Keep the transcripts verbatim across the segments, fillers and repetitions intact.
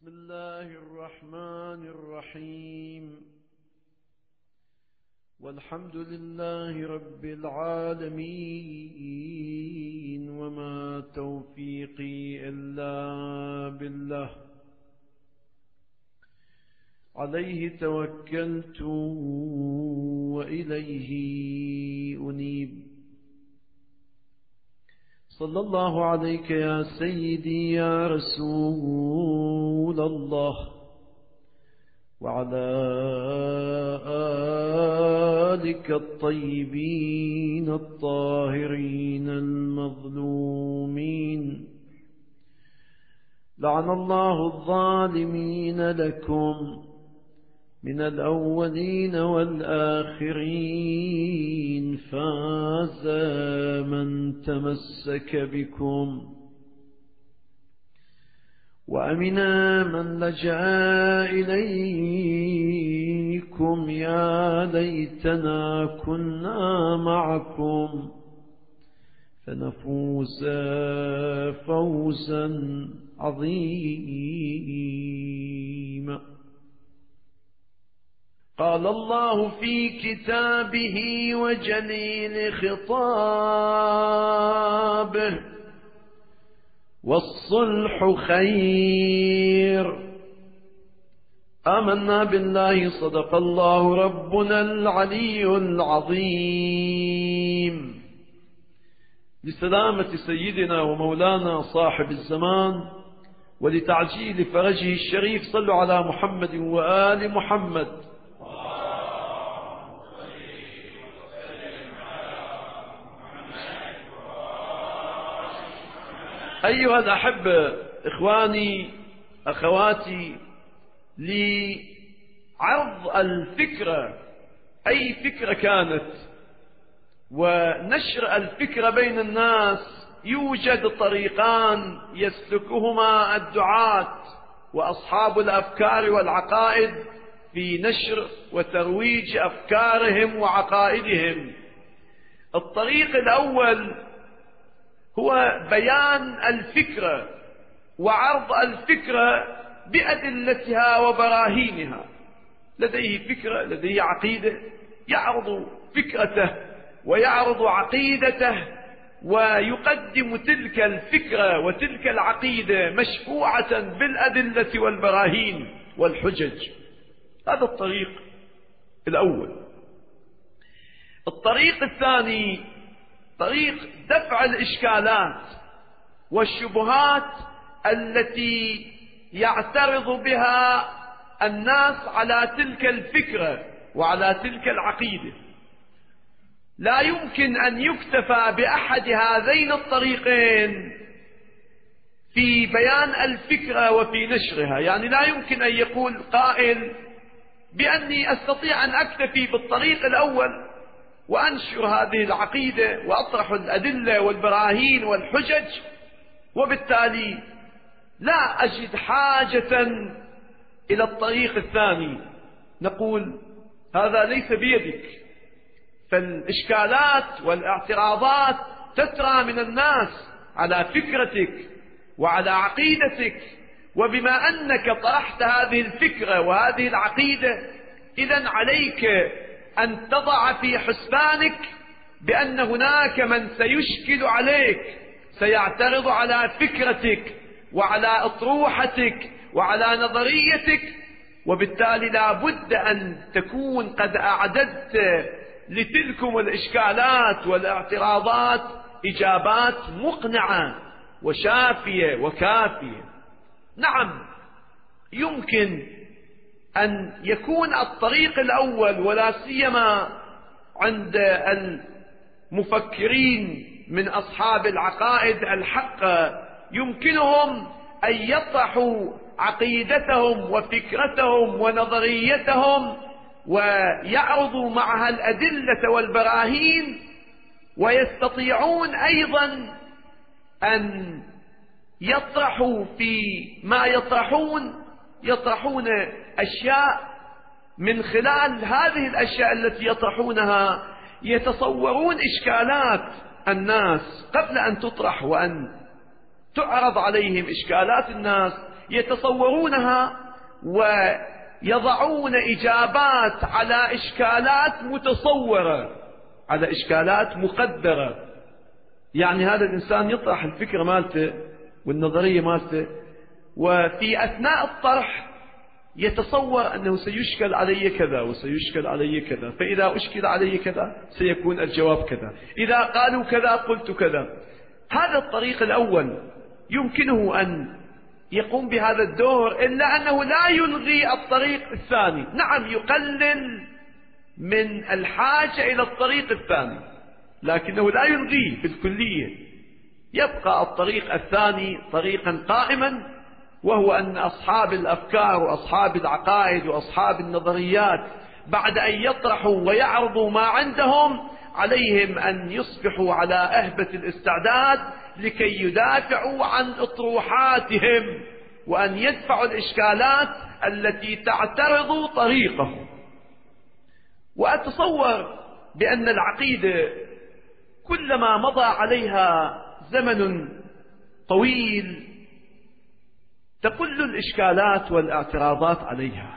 بسم الله الرحمن الرحيم. والحمد لله رب العالمين، وما توفيقي إلا بالله، عليه توكلت وإليه أنيب. صلى الله عليك يا سيدي يا رسول الله، وعلى آلك الطيبين الطاهرين المظلومين. لعن الله الظالمين لكم من الأولين والآخرين، فاز من تمسك بكم، وأمنا من لجأ إليكم. يا ليتنا كنا معكم فنفوز فوزا عظيما. قال الله في كتابه وجليل خطابه: والصلح خير. آمنا بالله، صدق الله ربنا العلي العظيم. لسلامة سيدنا ومولانا صاحب الزمان ولتعجيل فرجه الشريف، صلوا على محمد وآل محمد. أيها الأحبة، إخواني أخواتي، لعرض الفكرة، أي فكرة كانت، ونشر الفكرة بين الناس، يوجد طريقان يسلكهما الدعاة وأصحاب الأفكار والعقائد في نشر وترويج أفكارهم وعقائدهم. الطريق الأول هو بيان الفكرة وعرض الفكرة بأدلتها وبراهينها. لديه فكرة، لديه عقيدة، يعرض فكرته ويعرض عقيدته، ويقدم تلك الفكرة وتلك العقيدة مشفوعة بالأدلة والبراهين والحجج. هذا الطريق الأول. الطريق الثاني طريق دفع الإشكالات والشبهات التي يعترض بها الناس على تلك الفكرة وعلى تلك العقيدة. لا يمكن أن يكتفى بأحد هذين الطريقين في بيان الفكرة وفي نشرها. يعني لا يمكن أن يقول قائل بأني أستطيع أن أكتفي بالطريق الأول وأنشر هذه العقيدة وأطرح الأدلة والبراهين والحجج، وبالتالي لا أجد حاجة إلى الطريق الثاني. نقول هذا ليس بيدك، فالإشكالات والاعتراضات تترى من الناس على فكرتك وعلى عقيدتك، وبما أنك طرحت هذه الفكرة وهذه العقيدة، إذن عليك أن تضع في حسبانك بأن هناك من سيشكل عليك، سيعترض على فكرتك وعلى أطروحتك وعلى نظريتك، وبالتالي لا بد أن تكون قد أعددت لتلكم الإشكالات والاعتراضات إجابات مقنعة وشافية وكافية. نعم، يمكن أن يكون الطريق الأول، ولا سيما عند المفكرين من أصحاب العقائد الحقة، يمكنهم أن يطرحوا عقيدتهم وفكرتهم ونظريتهم ويعرضوا معها الأدلة والبراهين، ويستطيعون أيضا أن يطرحوا في ما يطرحون يطرحون أشياء من خلال هذه الأشياء التي يطرحونها يتصورون إشكالات الناس قبل أن تطرح وأن تعرض عليهم إشكالات الناس، يتصورونها ويضعون إجابات على إشكالات متصورة، على إشكالات مقدرة. يعني هذا الإنسان يطرح الفكرة مالته والنظرية مالته، وفي أثناء الطرح يتصور أنه سيشكل علي كذا وسيشكل علي كذا، فإذا أشكل علي كذا سيكون الجواب كذا، إذا قالوا كذا قلت كذا. هذا الطريق الأول يمكنه أن يقوم بهذا الدور، إلا أنه لا يلغي الطريق الثاني. نعم، يقلل من الحاجة إلى الطريق الثاني، لكنه لا يلغيه بالكلية. يبقى الطريق الثاني طريقا قائما، وهو أن أصحاب الأفكار وأصحاب العقائد وأصحاب النظريات بعد أن يطرحوا ويعرضوا ما عندهم عليهم أن يصبحوا على أهبة الاستعداد لكي يدافعوا عن أطروحاتهم، وأن يدفعوا الإشكالات التي تعترض طريقهم. وأتصور بأن العقيدة كلما مضى عليها زمن طويل تقل الإشكالات والاعتراضات عليها،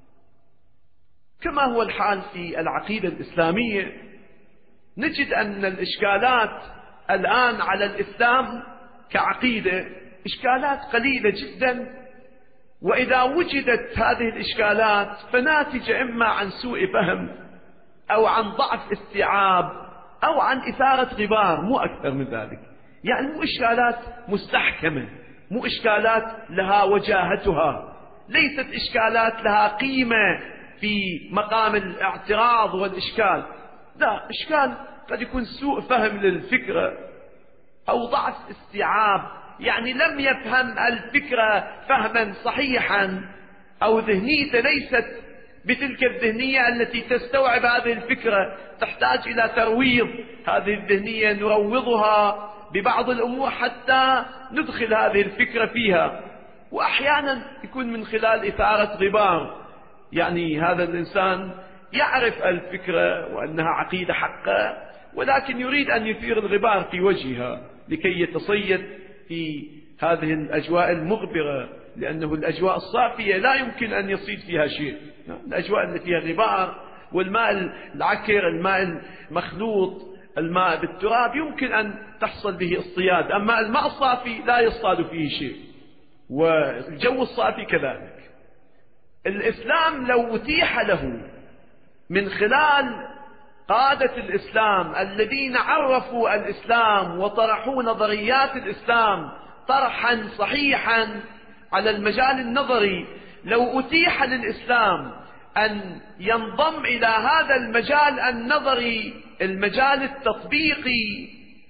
كما هو الحال في العقيدة الإسلامية. نجد أن الإشكالات الآن على الإسلام كعقيدة إشكالات قليلة جدا، وإذا وجدت هذه الإشكالات فناتج إما عن سوء فهم أو عن ضعف استيعاب أو عن إثارة غبار، مو أكثر من ذلك. يعني مو إشكالات مستحكمة، مو إشكالات لها وجاهتها، ليست إشكالات لها قيمة في مقام الاعتراض والإشكال. لا، إشكال قد يكون سوء فهم للفكرة أو ضعف استيعاب، يعني لم يفهم الفكرة فهما صحيحا، أو ذهنيته ليست بتلك الذهنية التي تستوعب هذه الفكرة، تحتاج إلى ترويض. هذه الذهنية نروضها ببعض الأمور حتى ندخل هذه الفكرة فيها، وأحيانا يكون من خلال إثارة غبار. يعني هذا الإنسان يعرف الفكرة وأنها عقيدة حقة، ولكن يريد أن يثير الغبار في وجهها لكي يتصيد في هذه الأجواء المغبرة، لأنه الأجواء الصافية لا يمكن أن يصيد فيها شيء. الأجواء التي فيها غبار والماء العكر، الماء المخلوط، الماء بالتراب، يمكن أن تحصل به اصطياد، أما الماء الصافي لا يصطاد فيه شيء، والجو الصافي كذلك. الإسلام لو أتيح له من خلال قادة الإسلام الذين عرفوا الإسلام وطرحوا نظريات الإسلام طرحا صحيحا على المجال النظري، لو أتيح للإسلام أن ينضم إلى هذا المجال النظري، المجال التطبيقي،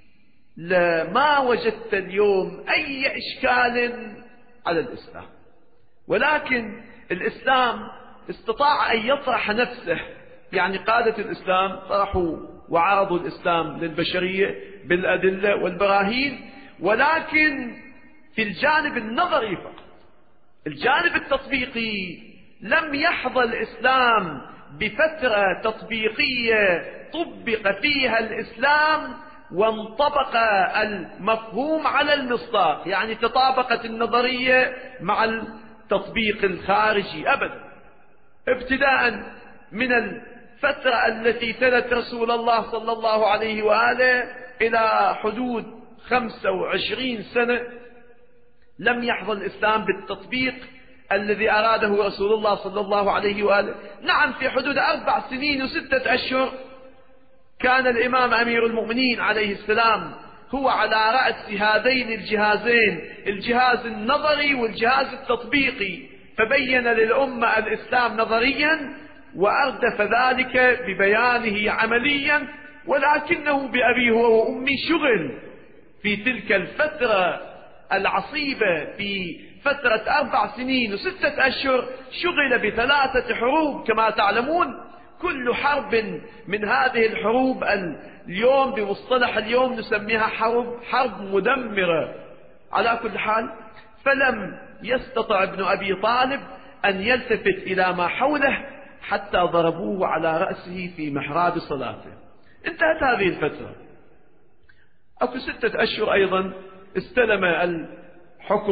لما وجدت اليوم أي إشكال على الإسلام. ولكن الإسلام استطاع أن يطرح نفسه، يعني قادة الإسلام طرحوا وعرضوا الإسلام للبشرية بالأدلة والبراهين، ولكن في الجانب النظري فقط. الجانب التطبيقي لم يحظى الإسلام بفترة تطبيقية طبق فيها الإسلام وانطبق المفهوم على المصداق، يعني تطابقت النظرية مع التطبيق الخارجي أبدا. ابتداء من الفترة التي تلت رسول الله صلى الله عليه وآله إلى حدود خمسة وعشرين سنة لم يحظى الإسلام بالتطبيق الذي أراده رسول الله صلى الله عليه وآله. نعم، في حدود أربع سنين وستة أشهر كان الإمام أمير المؤمنين عليه السلام هو على رأس هذين الجهازين، الجهاز النظري والجهاز التطبيقي، فبين للأمة الإسلام نظريا وأردف ذلك ببيانه عمليا. ولكنه بأبي هو وأمي شغل في تلك الفترة العصيبة، في فترة أربع سنين وستة أشهر شغل بثلاثة حروب كما تعلمون. كل حرب من هذه الحروب اليوم بمصطلح اليوم نسميها حرب حرب مدمرة. على كل حال، فلم يستطع ابن أبي طالب أن يلتفت إلى ما حوله حتى ضربوه على رأسه في محراب صلاته. انتهت هذه الفترة. أو في ستة أشهر أيضا استلم الحكم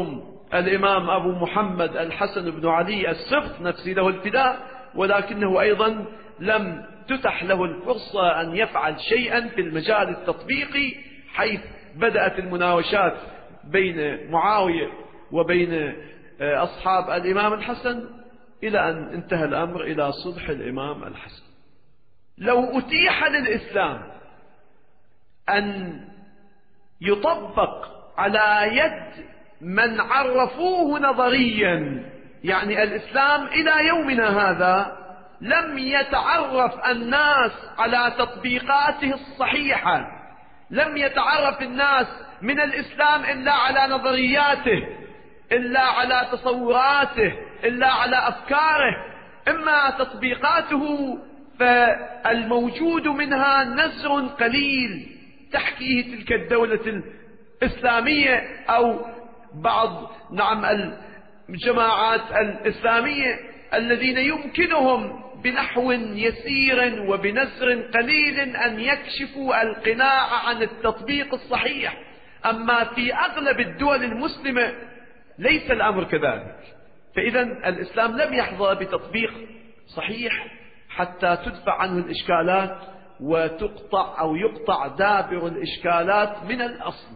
الإمام أبو محمد الحسن بن علي السبط نفسي له الفداء، ولكنه أيضا لم تتح له الفرصة أن يفعل شيئا في المجال التطبيقي، حيث بدأت المناوشات بين معاوية وبين أصحاب الإمام الحسن إلى أن انتهى الأمر إلى صلح الإمام الحسن. لو أتيح للإسلام أن يطبق على يد من عرفوه نظريا، يعني الإسلام إلى يومنا هذا لم يتعرف الناس على تطبيقاته الصحيحة، لم يتعرف الناس من الإسلام إلا على نظرياته، إلا على تصوراته، إلا على أفكاره، إما تطبيقاته فالموجود منها نزر قليل تحكيه تلك الدولة الإسلامية أو بعض نعم الجماعات الإسلامية الذين يمكنهم بنحو يسير وبنزر قليل أن يكشفوا القناع عن التطبيق الصحيح. أما في أغلب الدول المسلمة ليس الأمر كذلك. فإذا الإسلام لم يحظى بتطبيق صحيح حتى تدفع عنه الإشكالات وتقطع أو يقطع دابر الإشكالات من الأصل.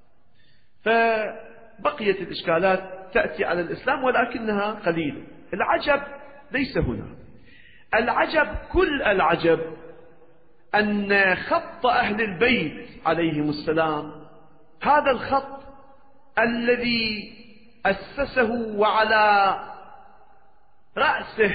فبقيت الإشكالات تأتي على الإسلام ولكنها قليلة. العجب ليس هنا، العجب كل العجب أن خط أهل البيت عليهم السلام، هذا الخط الذي أسسه وعلى رأسه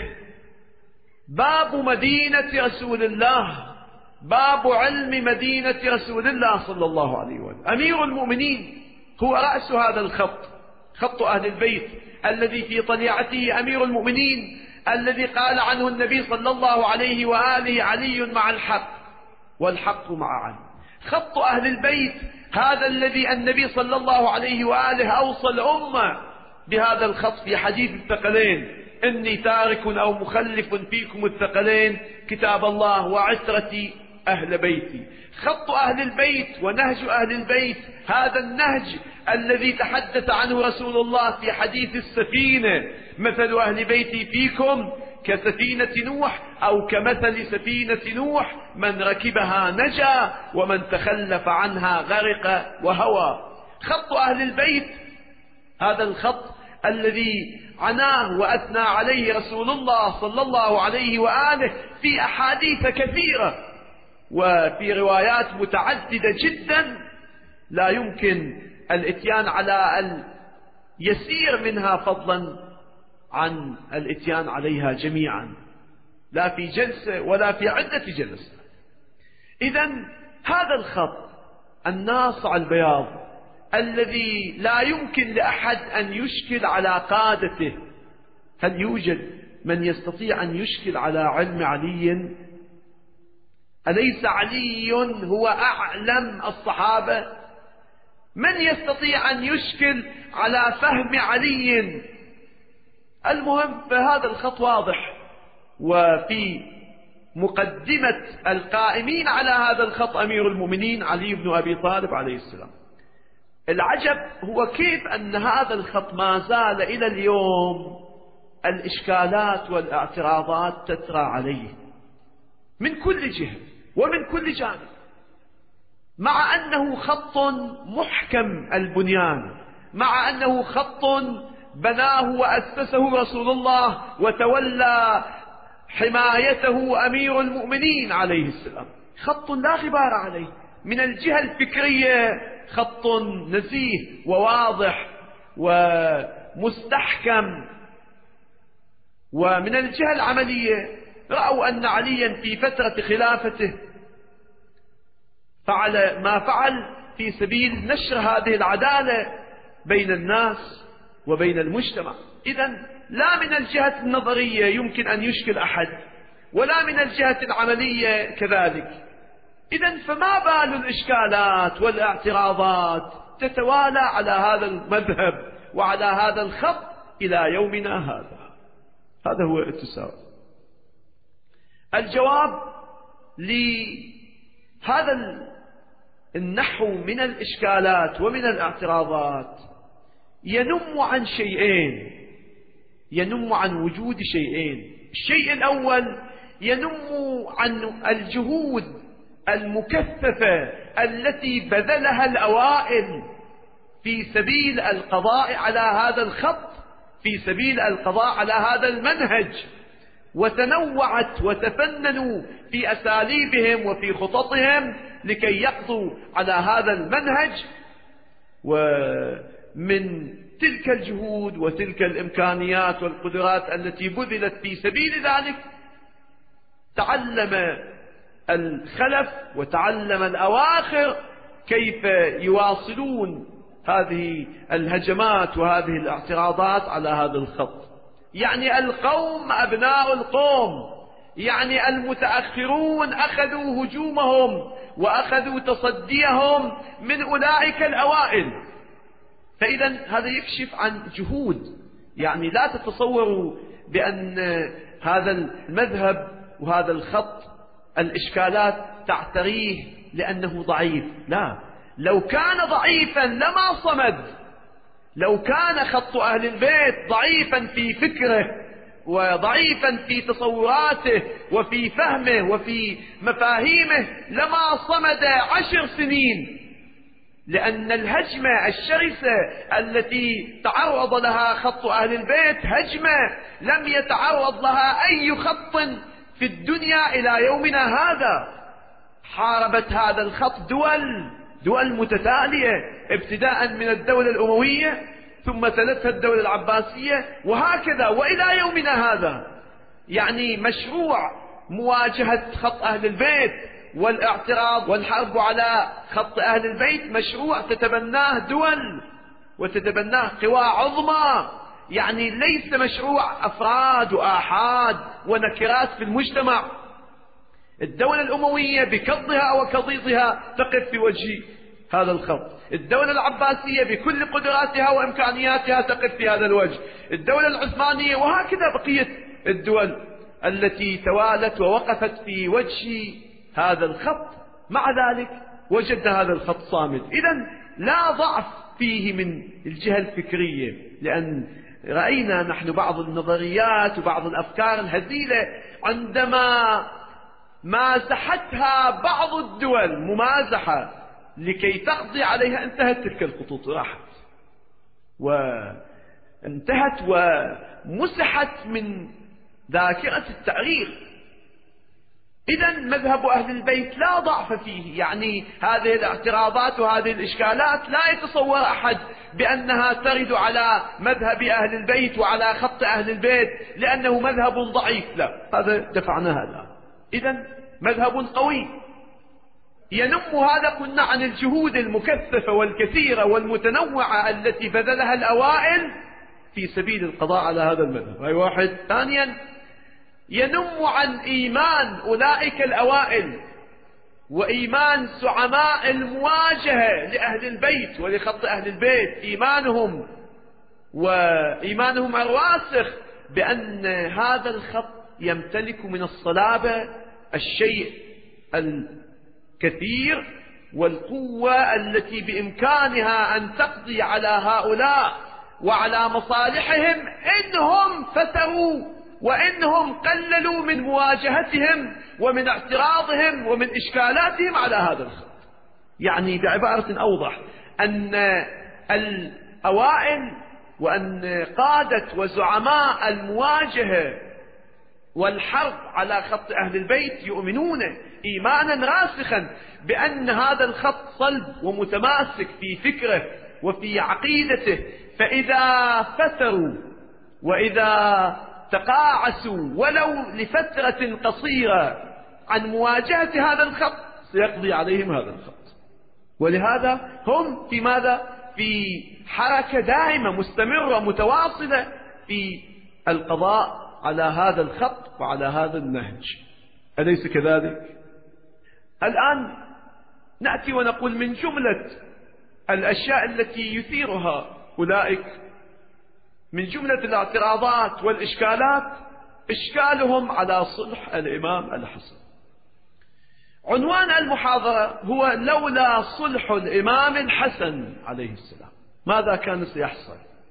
باب مدينة رسول الله، باب علم مدينة رسول الله صلى الله عليه وسلم، أمير المؤمنين هو رأس هذا الخط، خط أهل البيت الذي في طليعته أمير المؤمنين، الذي قال عنه النبي صلى الله عليه وآله علي مع الحق والحق مع علي. خط أهل البيت هذا الذي النبي صلى الله عليه وآله أوصى الأمة بهذا الخط في حديث الثقلين: إني تارك أو مخلف فيكم الثقلين كتاب الله وعترتي أهل بيتي. خط أهل البيت ونهج أهل البيت هذا النهج الذي تحدث عنه رسول الله في حديث السفينة: مثل أهل بيتي فيكم كسفينة نوح أو كمثل سفينة نوح، من ركبها نجا ومن تخلف عنها غرق وهوى. خط أهل البيت هذا الخط الذي عناه وأثنى عليه رسول الله صلى الله عليه وآله في أحاديث كثيرة وفي روايات متعددة جدا لا يمكن الاتيان على اليسير منها فضلا عن الاتيان عليها جميعا، لا في جلسة ولا في عدة جلسات. إذن هذا الخط الناصع البياض الذي لا يمكن لأحد أن يشكل على قادته. هل يوجد من يستطيع أن يشكل على علم علي؟ أليس علي هو أعلم الصحابة؟ من يستطيع أن يشكل على فهم علي؟ المهم فهذا الخط واضح، وفي مقدمة القائمين على هذا الخط أمير المؤمنين علي بن أبي طالب عليه السلام. العجب هو كيف أن هذا الخط ما زال إلى اليوم الإشكالات والاعتراضات تترى عليه من كل جهة ومن كل جانب، مع أنه خط محكم البنيان، مع أنه خط بناه وأسسه رسول الله وتولى حمايته أمير المؤمنين عليه السلام. خط لا غبار عليه، من الجهة الفكرية خط نزيه وواضح ومستحكم، ومن الجهة العملية رأوا أن عليا في فترة خلافته فعل ما فعل في سبيل نشر هذه العدالة بين الناس وبين المجتمع. إذن لا من الجهة النظرية يمكن أن يشكل أحد، ولا من الجهة العملية كذلك. إذن فما بال الإشكالات والاعتراضات تتوالى على هذا المذهب وعلى هذا الخط إلى يومنا هذا؟ هذا هو التساؤل. الجواب لهذا النحو من الإشكالات ومن الاعتراضات ينم عن شيئين، ينم عن وجود شيئين. الشيء الأول ينم عن الجهود المكثفة التي بذلها الأوائل في سبيل القضاء على هذا الخط، في سبيل القضاء على هذا المنهج، وتنوعت وتفننوا في أساليبهم وفي خططهم لكي يقضوا على هذا المنهج. ومن تلك الجهود وتلك الإمكانيات والقدرات التي بذلت في سبيل ذلك تعلم الخلف وتعلم الأواخر كيف يواصلون هذه الهجمات وهذه الاعتراضات على هذا الخط. يعني القوم أبناء القوم، يعني المتأخرون أخذوا هجومهم وأخذوا تصديهم من أولئك الأوائل. فإذا هذا يكشف عن جهود، يعني لا تتصوروا بأن هذا المذهب وهذا الخط الإشكالات تعتريه لأنه ضعيف، لا، لو كان ضعيفا لما صمد. لو كان خط أهل البيت ضعيفا في فكره وضعيفا في تصوراته وفي فهمه وفي مفاهيمه لما صمد عشر سنين، لأن الهجمة الشرسة التي تعرض لها خط أهل البيت هجمة لم يتعرض لها أي خط في الدنيا إلى يومنا هذا. حاربت هذا الخط دول دول متتالية، ابتداء من الدولة الأموية ثم تلتها الدولة العباسية وهكذا وإلى يومنا هذا. يعني مشروع مواجهة خط أهل البيت والاعتراض والحرب على خط أهل البيت مشروع تتبناه دول وتتبناه قوى عظمى، يعني ليس مشروع أفراد وآحاد ونكرات في المجتمع. الدولة الأموية بكضها وكضيضها تقف في وجه هذا الخط، الدولة العباسية بكل قدراتها وإمكانياتها تقف في هذا الوجه، الدولة العثمانية، وهكذا بقية الدول التي توالت ووقفت في وجه هذا الخط. مع ذلك وجد هذا الخط صامد. إذن لا ضعف فيه من الجهة الفكرية، لأن رأينا نحن بعض النظريات وبعض الأفكار الهزيلة عندما مازحتها بعض الدول ممازحة لكي تقضي عليها انتهت تلك الخطوط، راحت وانتهت ومسحت من ذاكرة التاريخ. إذن مذهب أهل البيت لا ضعف فيه، يعني هذه الاعتراضات وهذه الإشكالات لا يتصور أحد بأنها ترد على مذهب أهل البيت وعلى خط أهل البيت لأنه مذهب ضعيف، لا، هذا دفعناها الآن. إذن مذهب قوي ينم هذا قلنا عن الجهود المكثفة والكثيرة والمتنوعة التي بذلها الأوائل في سبيل القضاء على هذا المذهب. هاي واحد. ثانيا ينم عن إيمان أولئك الأوائل وإيمان زعماء المواجهة لأهل البيت ولخط أهل البيت، إيمانهم وإيمانهم الراسخ بأن هذا الخط يمتلك من الصلابة الشيء الكثير والقوة التي بإمكانها أن تقضي على هؤلاء وعلى مصالحهم إنهم فتروا وإنهم قللوا من مواجهتهم ومن اعتراضهم ومن إشكالاتهم على هذا الخط. يعني بعبارة أوضح أن الأوائل وأن قادة وزعماء المواجهة والحرب على خط أهل البيت يؤمنون إيمانا راسخا بأن هذا الخط صلب ومتماسك في فكره وفي عقيدته، فإذا فتروا وإذا تقاعسوا ولو لفترة قصيرة عن مواجهة هذا الخط سيقضي عليهم هذا الخط. ولهذا هم في ماذا؟ في حركة دائمة مستمرة متواصلة في القضاء على هذا الخط وعلى هذا النهج، أليس كذلك؟ الآن نأتي ونقول من جملة الأشياء التي يثيرها أولئك، من جملة الاعتراضات والإشكالات إشكالهم على صلح الإمام الحسن. عنوان المحاضرة هو لولا صلح الإمام الحسن عليه السلام ماذا كان سيحصل؟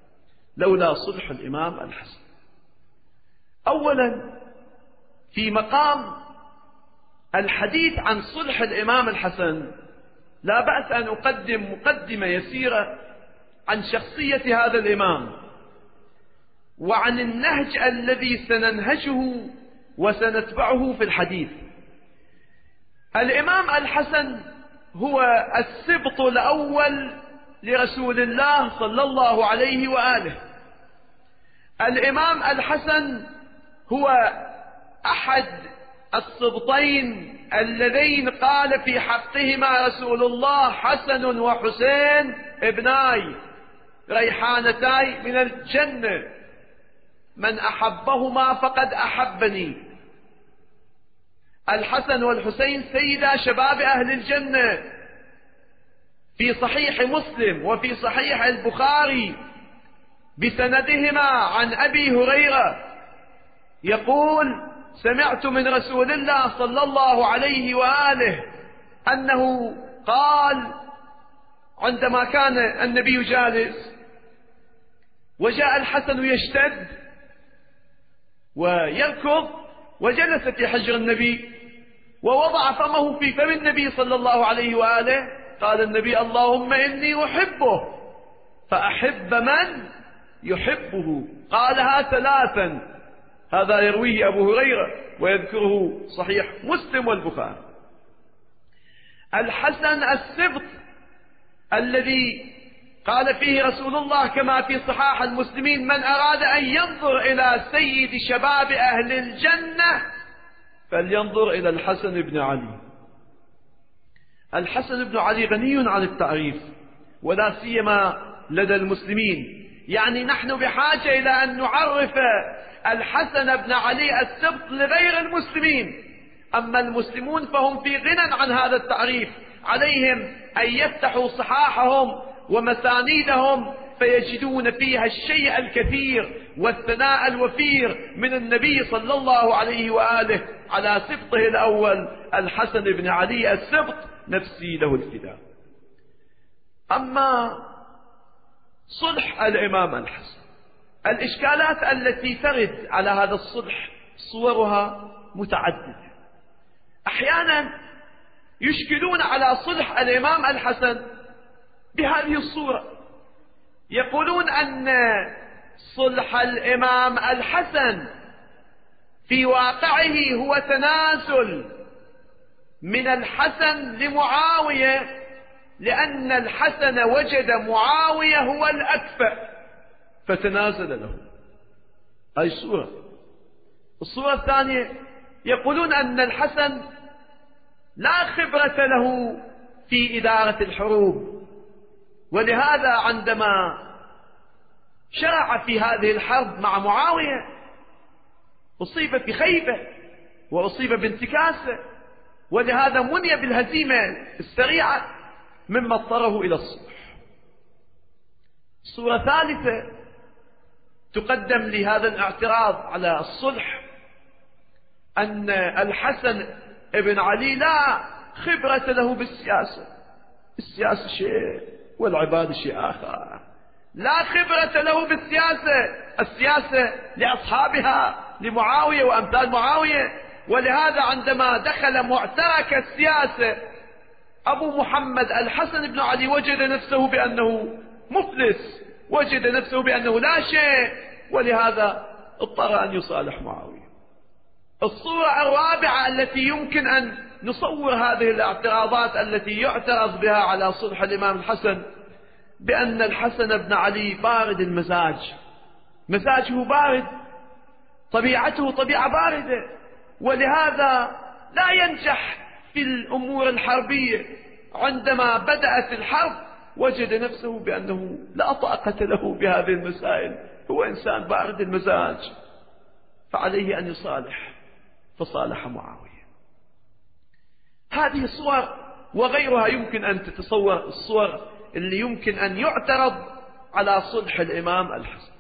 لولا صلح الإمام الحسن. أولا، في مقام الحديث عن صلح الإمام الحسن لا بأس أن أقدم مقدمة يسيرة عن شخصية هذا الإمام وعن النهج الذي سننهجه وسنتبعه في الحديث. الإمام الحسن هو السبط الأول لرسول الله صلى الله عليه وآله. الإمام الحسن هو أحد السبطين اللذين قال في حقهما رسول الله: حسن وحسين ابناي ريحانتاي من الجنة، من أحبهما فقد أحبني. الحسن والحسين سيدا شباب أهل الجنة. في صحيح مسلم وفي صحيح البخاري بسندهما عن أبي هريرة يقول: سمعت من رسول الله صلى الله عليه وآله أنه قال عندما كان النبي جالس وجاء الحسن يشتد ويركض وجلس في حجر النبي ووضع فمه في فم النبي صلى الله عليه وآله، قال النبي: اللهم إني أحبه فأحب من يحبه. قالها ثلاثا. هذا يرويه أبو هريرة ويذكره صحيح مسلم والبخاري. الحسن السبط الذي قال فيه رسول الله كما في صحاح المسلمين: من أراد أن ينظر إلى سيد شباب أهل الجنة فلينظر إلى الحسن بن علي. الحسن بن علي غني عن التعريف ولا سيما لدى المسلمين، يعني نحن بحاجة إلى أن نعرف الحسن بن علي السبط لغير المسلمين. أما المسلمون فهم في غنى عن هذا التعريف، عليهم أن يفتحوا صحاحهم ومسانيدهم فيجدون فيها الشيء الكثير والثناء الوفير من النبي صلى الله عليه وآله على سبطه الأول الحسن بن علي السبط، نفسي له الفداء. أما صلح الإمام الحسن، الإشكالات التي ترد على هذا الصلح صورها متعددة. أحيانا يشكلون على صلح الإمام الحسن بهذه الصورة، يقولون أن صلح الإمام الحسن في واقعه هو تنازل من الحسن لمعاوية، لأن الحسن وجد معاوية هو الأكفأ فتنازل له. هذه الصورة. الصورة الثانية يقولون أن الحسن لا خبرة له في إدارة الحروب، ولهذا عندما شرع في هذه الحرب مع معاوية أصيب بخيبة وأصيب بانتكاسة، ولهذا مني بالهزيمة السريعة مما اضطره إلى الصلح. صورة ثالثة تقدم لهذا الاعتراض على الصلح أن الحسن ابن علي لا خبرة له بالسياسة، السياسة شيء والعبادة شيء آخر، لا خبرة له بالسياسة، السياسة لأصحابها لمعاوية وأمثال معاوية. ولهذا عندما دخل معترك السياسة أبو محمد الحسن بن علي وجد نفسه بأنه مفلس، وجد نفسه بأنه لا شيء، ولهذا اضطر أن يصالح معاوية. الصورة الرابعة التي يمكن أن نصور هذه الاعتراضات التي يعترض بها على صلح الإمام الحسن بأن الحسن بن علي بارد المزاج، مزاجه بارد، طبيعته طبيعة باردة، ولهذا لا ينجح في الأمور الحربية. عندما بدأت الحرب وجد نفسه بأنه لا طاقة له بهذه المسائل، هو إنسان بارد المزاج، فعليه أن يصالح، فصالح معاوية. هذه الصور وغيرها يمكن أن تتصور الصور اللي يمكن أن يعترض على صلح الإمام الحسن.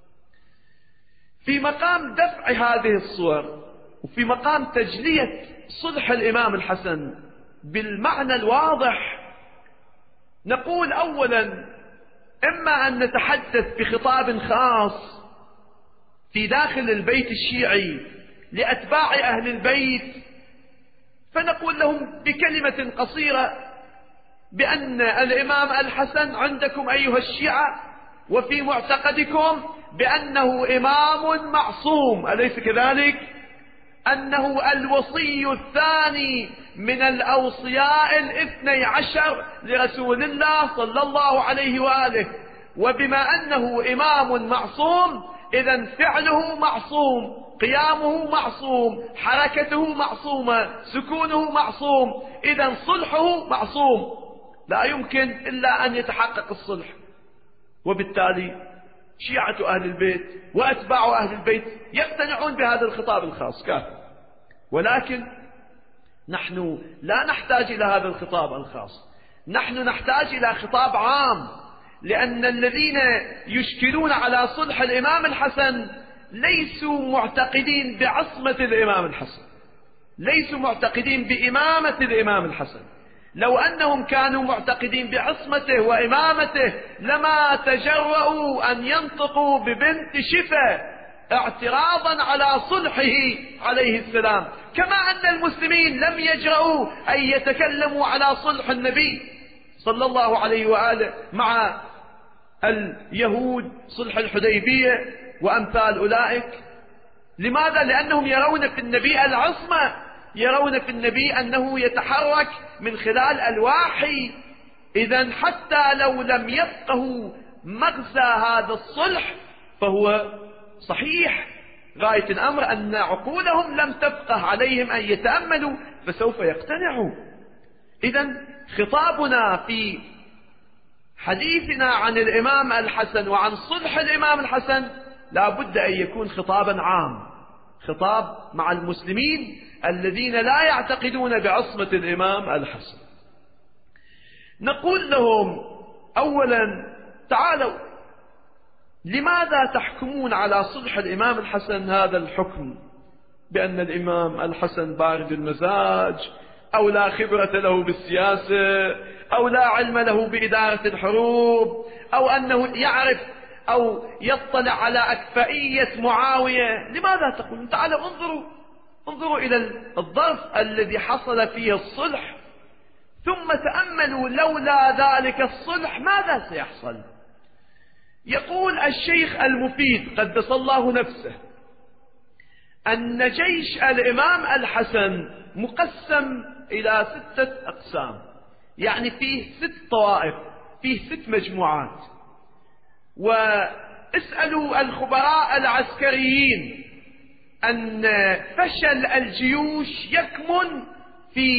في مقام دفع هذه الصور وفي مقام تجلية صلح الإمام الحسن بالمعنى الواضح، نقول أولا إما أن نتحدث بخطاب خاص في داخل البيت الشيعي لأتباع أهل البيت، فنقول لهم بكلمة قصيرة بأن الإمام الحسن عندكم أيها الشيعة وفي معتقدكم بأنه إمام معصوم، أليس كذلك؟ أنه الوصي الثاني من الأوصياء الاثني عشر لرسول الله صلى الله عليه وآله، وبما أنه إمام معصوم إذن فعله معصوم، قيامه معصوم، حركته معصومة، سكونه معصوم، إذن صلحه معصوم، لا يمكن إلا أن يتحقق الصلح. وبالتالي شيعة أهل البيت وأتباع أهل البيت يقتنعون بهذا الخطاب الخاص كافي، ولكن نحن لا نحتاج إلى هذا الخطاب الخاص، نحن نحتاج إلى خطاب عام، لأن الذين يشكلون على صلح الإمام الحسن ليسوا معتقدين بعصمة الإمام الحسن، ليسوا معتقدين بإمامة الإمام الحسن. لو أنهم كانوا معتقدين بعصمته وإمامته لما تجرؤوا أن ينطقوا ببنت شفا اعتراضا على صلحه عليه السلام، كما أن المسلمين لم يجرؤوا أن يتكلموا على صلح النبي صلى الله عليه وآله مع اليهود، صلح الحديبية وأمثال أولئك. لماذا؟ لأنهم يرون في النبي العصمة، يرون في النبي أنه يتحرك من خلال الوحي. إذن حتى لو لم يفقهوا مغزى هذا الصلح فهو صحيح غاية الأمر أن عقولهم لم تفقه عليهم أن يتأملوا فسوف يقتنعوا. إذن خطابنا في حديثنا عن الإمام الحسن وعن صلح الإمام الحسن لا بد أن يكون خطابا عام، خطاب مع المسلمين الذين لا يعتقدون بعصمة الإمام الحسن. نقول لهم أولا تعالوا، لماذا تحكمون على صلح الإمام الحسن هذا الحكم بأن الإمام الحسن بارد المزاج، أو لا خبرة له بالسياسة، أو لا علم له بإدارة الحروب، أو أنه يعرف أو يطلع على أكفائية معاوية؟ لماذا تقولون؟ تعالوا انظروا انظروا إلى الظرف الذي حصل فيه الصلح، ثم تأملوا لولا ذلك الصلح ماذا سيحصل. يقول الشيخ المفيد قدس الله نفسه أن جيش الإمام الحسن مقسم إلى ستة أقسام، يعني فيه ست طوائف، فيه ست مجموعات. واسألوا الخبراء العسكريين أن فشل الجيوش يكمن في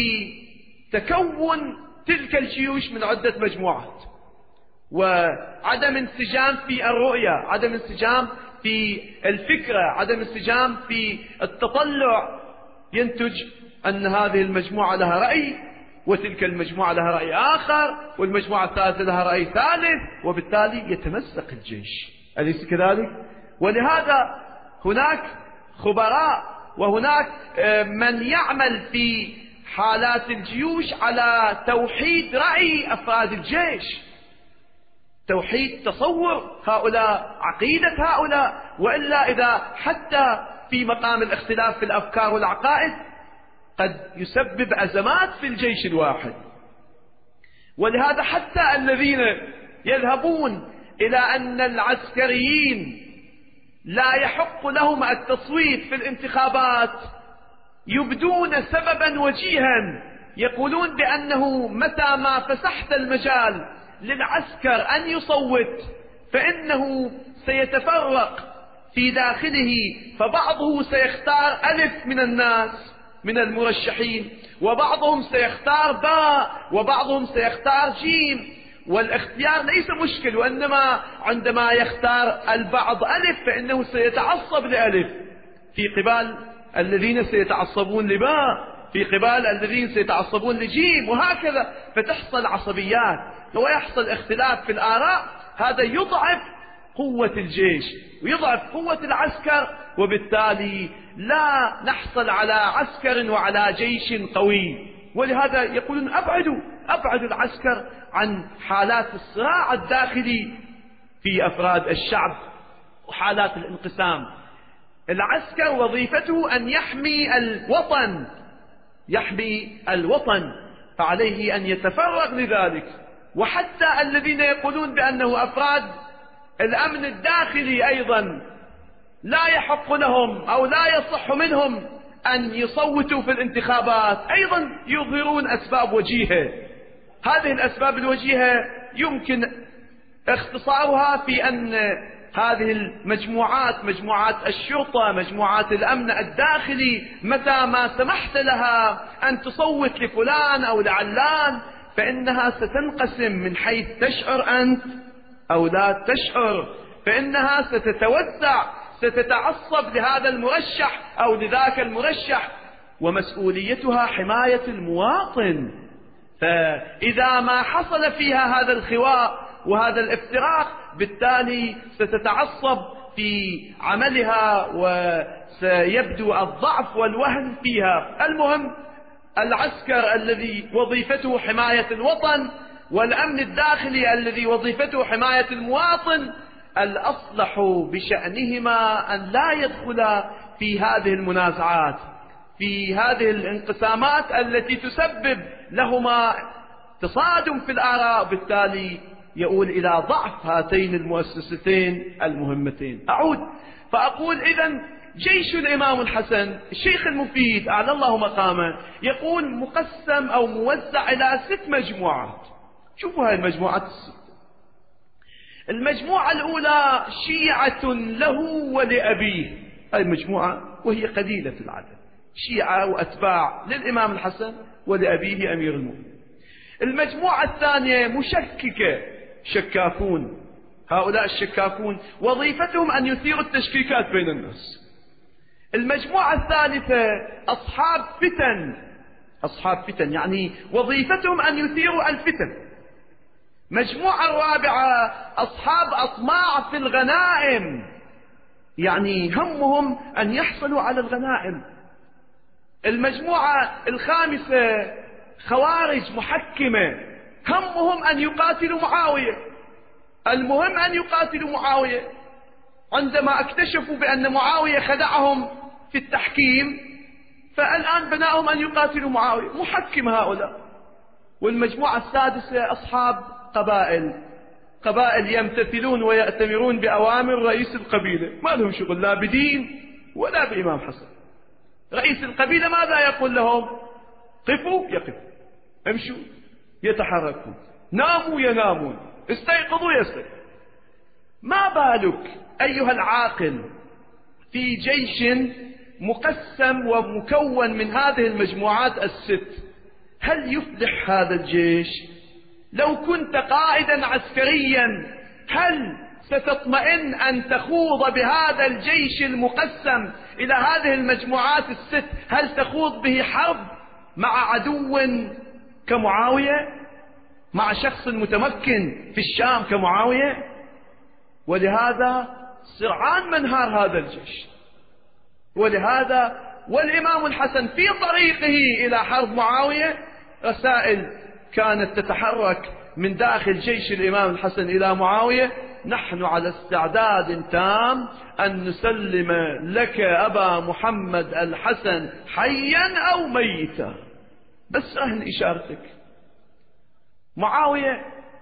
تكون تلك الجيوش من عدة مجموعات، وعدم انسجام في الرؤية، عدم انسجام في الفكرة، عدم انسجام في التطلع، ينتج أن هذه المجموعة لها رأي وتلك المجموعة لها رأي آخر والمجموعة الثالثة لها رأي ثالث، وبالتالي يتمزق الجيش، أليس كذلك؟ ولهذا هناك خبراء وهناك من يعمل في حالات الجيوش على توحيد رأي أفراد الجيش، توحيد تصور هؤلاء، عقيدة هؤلاء، وإلا إذا حتى في مقام الاختلاف في الأفكار والعقائد قد يسبب أزمات في الجيش الواحد. ولهذا حتى الذين يذهبون إلى أن العسكريين لا يحق لهم التصويت في الانتخابات يبدون سببا وجيها، يقولون بأنه متى ما فسحت المجال للعسكر أن يصوت فإنه سيتفرق في داخله، فبعضه سيختار ألف من الناس من المرشحين، وبعضهم سيختار باء، وبعضهم سيختار جيم، والاختيار ليس مشكل، وإنما عندما يختار البعض ألف فإنه سيتعصب لألف في قبال الذين سيتعصبون لباء، في قبال الذين سيتعصبون لجيم، وهكذا فتحصل عصبيات ويحصل اختلاف في الآراء. هذا يضعف قوة الجيش ويضعف قوة العسكر، وبالتالي لا نحصل على عسكر وعلى جيش قوي. ولهذا يقولون أبعدوا أبعدوا العسكر عن حالات الصراع الداخلي في أفراد الشعب وحالات الانقسام. العسكر وظيفته أن يحمي الوطن، يحمي الوطن، فعليه أن يتفرغ لذلك. وحتى الذين يقولون بأنه أفراد الأمن الداخلي أيضا لا يحق لهم أو لا يصح منهم أن يصوتوا في الانتخابات، أيضا يظهرون أسباب وجيهة. هذه الأسباب الوجيهة يمكن اختصارها في أن هذه المجموعات، مجموعات الشرطة، مجموعات الأمن الداخلي، متى ما سمحت لها أن تصوت لفلان أو لعلان فإنها ستنقسم من حيث تشعر أنت أو لا تشعر، فإنها ستتوزع، ستتعصب لهذا المرشح أو لذاك المرشح، ومسؤوليتها حماية المواطن. فإذا ما حصل فيها هذا الخواء وهذا الافتراق بالتالي ستتعصب في عملها وسيبدو الضعف والوهن فيها. المهم العسكر الذي وظيفته حماية الوطن والأمن الداخلي الذي وظيفته حماية المواطن، الأصلح بشأنهما أن لا يدخلا في هذه المنازعات، في هذه الانقسامات التي تسبب لهما تصادم في الآراء، بالتالي يؤول إلى ضعف هاتين المؤسستين المهمتين. أعود فأقول إذن جيش الإمام الحسن، الشيخ المفيد أعلى الله مقامه يقول مقسم أو موزع إلى ست مجموعات. شوفوا هاي المجموعات الست. المجموعة الأولى شيعة له ولأبيه، هاي المجموعة وهي قليلة العدد، شيعة وأتباع للإمام الحسن ولأبيه أمير المؤمنين. المجموعة الثانية مشككة، شكاكون، هؤلاء الشكاكون وظيفتهم أن يثيروا التشكيكات بين الناس. المجموعة الثالثة أصحاب فتن، أصحاب فتن يعني وظيفتهم أن يثيروا الفتن. مجموعة الرابعة أصحاب أطماع في الغنائم، يعني همهم أن يحصلوا على الغنائم. المجموعة الخامسة خوارج محكمة، همهم أن يقاتلوا معاوية، المهم أن يقاتلوا معاوية. عندما اكتشفوا بأن معاوية خدعهم في التحكيم فالآن بناهم أن يقاتلوا معاوية، محكم هؤلاء. والمجموعة السادسة أصحاب قبائل، قبائل يمتثلون ويأتمرون بأوامر رئيس القبيلة، ما لهم شغل لا بدين ولا بإمام حسن. رئيس القبيلة ماذا يقول لهم؟ قفوا يقفوا، امشوا يتحركون، ناموا ينامون، استيقظوا يستيقظوا. ما بالك أيها العاقل في جيش مقسم ومكون من هذه المجموعات الست؟ هل يفلح هذا الجيش؟ لو كنت قائدا عسكريا هل ستطمئن أن تخوض بهذا الجيش المقسم إلى هذه المجموعات الست؟ هل تخوض به حرب مع عدو كمعاوية، مع شخص متمكن في الشام كمعاوية؟ ولهذا سرعان ما انهار هذا الجيش. ولهذا والإمام الحسن في طريقه إلى حرب معاوية رسائل كانت تتحرك من داخل جيش الإمام الحسن إلى معاوية: نحن على استعداد تام أن نسلم لك أبا محمد الحسن حيا أو ميتا، بس أهل إشارتك. معاوية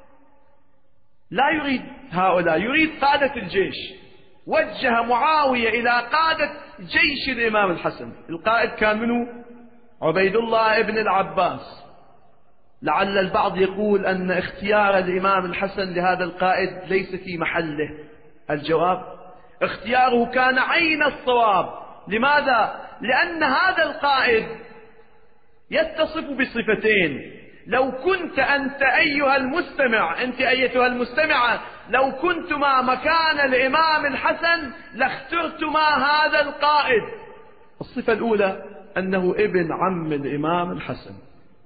لا يريد هؤلاء، يريد قادة الجيش. وجه معاوية إلى قادة جيش الإمام الحسن. القائد كان منه عبيد الله ابن العباس. لعل البعض يقول أن اختيار الإمام الحسن لهذا القائد ليس في محله. الجواب: اختياره كان عين الصواب. لماذا؟ لأن هذا القائد يتصف بصفتين. لو كنت أنت أيها المستمع، أنت أيتها المستمعة، لو كنتما مكان الإمام الحسن لاخترتما هذا القائد. الصفة الأولى أنه ابن عم الإمام الحسن،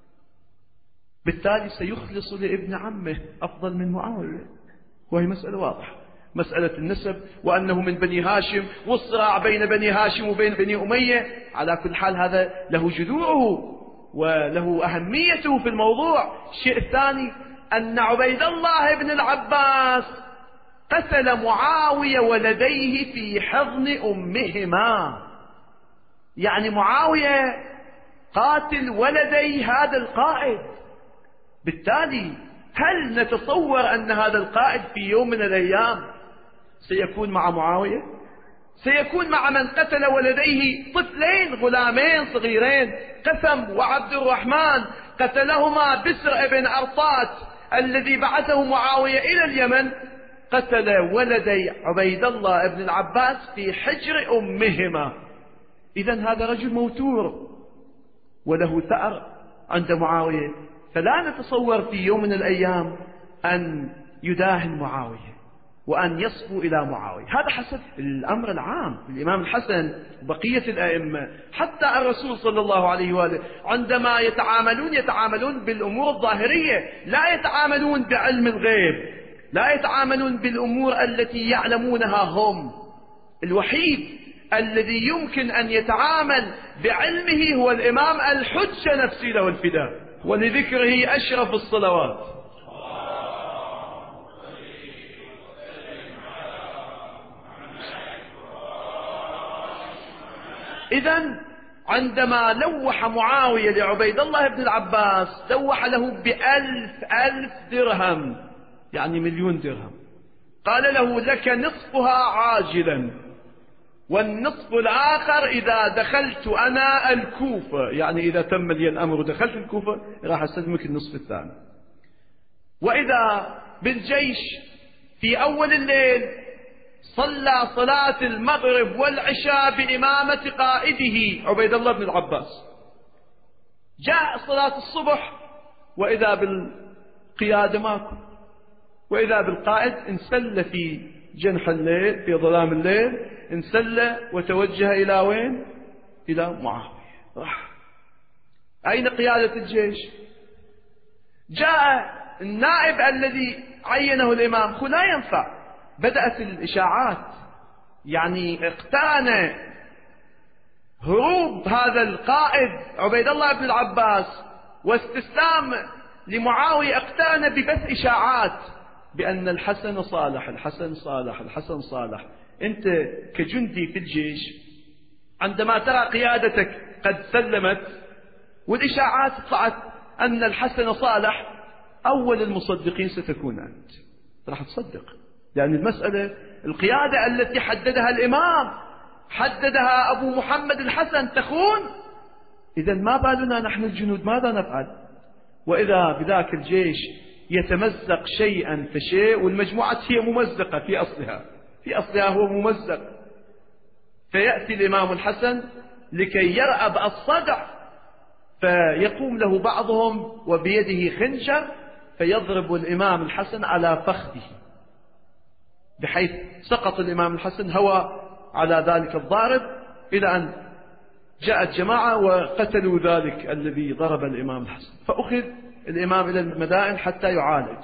بالتالي سيخلص لابن عمه أفضل من معاوية، وهي مسألة واضحة، مسألة النسب، وأنه من بني هاشم، والصراع بين بني هاشم وبين بني أمية. على كل حال هذا له جذوره وله أهميته في الموضوع. الشيء الثاني أن عبيد الله بن العباس قتل معاوية ولديه في حضن أمهما. يعني معاوية قاتل ولدي هذا القائد. بالتالي هل نتصور أن هذا القائد في يوم من الأيام سيكون مع معاوية؟ سيكون مع من قتل ولديه طفلين غلامين صغيرين، قسم وعبد الرحمن، قتلهما بسر ابن أرطات الذي بعثه معاوية إلى اليمن، قتل ولدي عبيد الله ابن العباس في حجر أمهما. إذن هذا رجل موتور وله ثأر عند معاوية، فلا نتصور في يوم من الأيام أن يداهن معاوية وأن يصفوا إلى معاوية. هذا حسب الأمر العام. الإمام الحسن وبقية الأئمة حتى الرسول صلى الله عليه وآله عندما يتعاملون يتعاملون بالأمور الظاهرية، لا يتعاملون بعلم الغيب، لا يتعاملون بالأمور التي يعلمونها هم. الوحيد الذي يمكن أن يتعامل بعلمه هو الإمام الحجة نفسي له الفداء، ولذكره أشرف الصلوات. إذن عندما لوح معاوية لعبيد الله بن العباس لوح له بألف ألف درهم، يعني مليون درهم. قال له: لك نصفها عاجلا، والنصف الآخر إذا دخلت أنا الكوفة، يعني إذا تم لي الأمر ودخلت الكوفة راح أسلمك النصف الثاني. وإذا بالجيش في أول الليل صلى صلاة المغرب والعشاء بإمامة قائده عبيد الله بن العباس. جاء صلاة الصبح وإذا بالقيادة ماكو، وإذا بالقائد انسل في جنح الليل في ظلام الليل، انسل وتوجه إلى وين؟ إلى معاوية. راح. أين قيادة الجيش؟ جاء النائب الذي عينه الإمام، هو لا ينفع. بدأت الإشاعات، يعني اقترن هروب هذا القائد عبيد الله بن العباس واستسلام لمعاوية، اقترن ببث إشاعات بأن الحسن صالح الحسن صالح الحسن صالح. أنت كجندي في الجيش عندما ترى قيادتك قد سلمت والإشاعات طلعت أن الحسن صالح، أول المصدقين ستكون أنت، راح تصدق، لأن المسألة القيادة التي حددها الإمام حددها أبو محمد الحسن تخون. إذا ما بالنا نحن الجنود ماذا نفعل؟ وإذا بذاك الجيش يتمزق شيئا فشيء، والمجموعة هي ممزقة في أصلها في أصلها هو ممزق، فيأتي الإمام الحسن لكي يرأب الصدع، فيقوم له بعضهم وبيده خنجر فيضرب الإمام الحسن على فخذه، بحيث سقط الإمام الحسن هوى على ذلك الضارب، إلى أن جاءت جماعة وقتلوا ذلك الذي ضرب الإمام الحسن. فأخذ الإمام إلى المدائن حتى يعالج،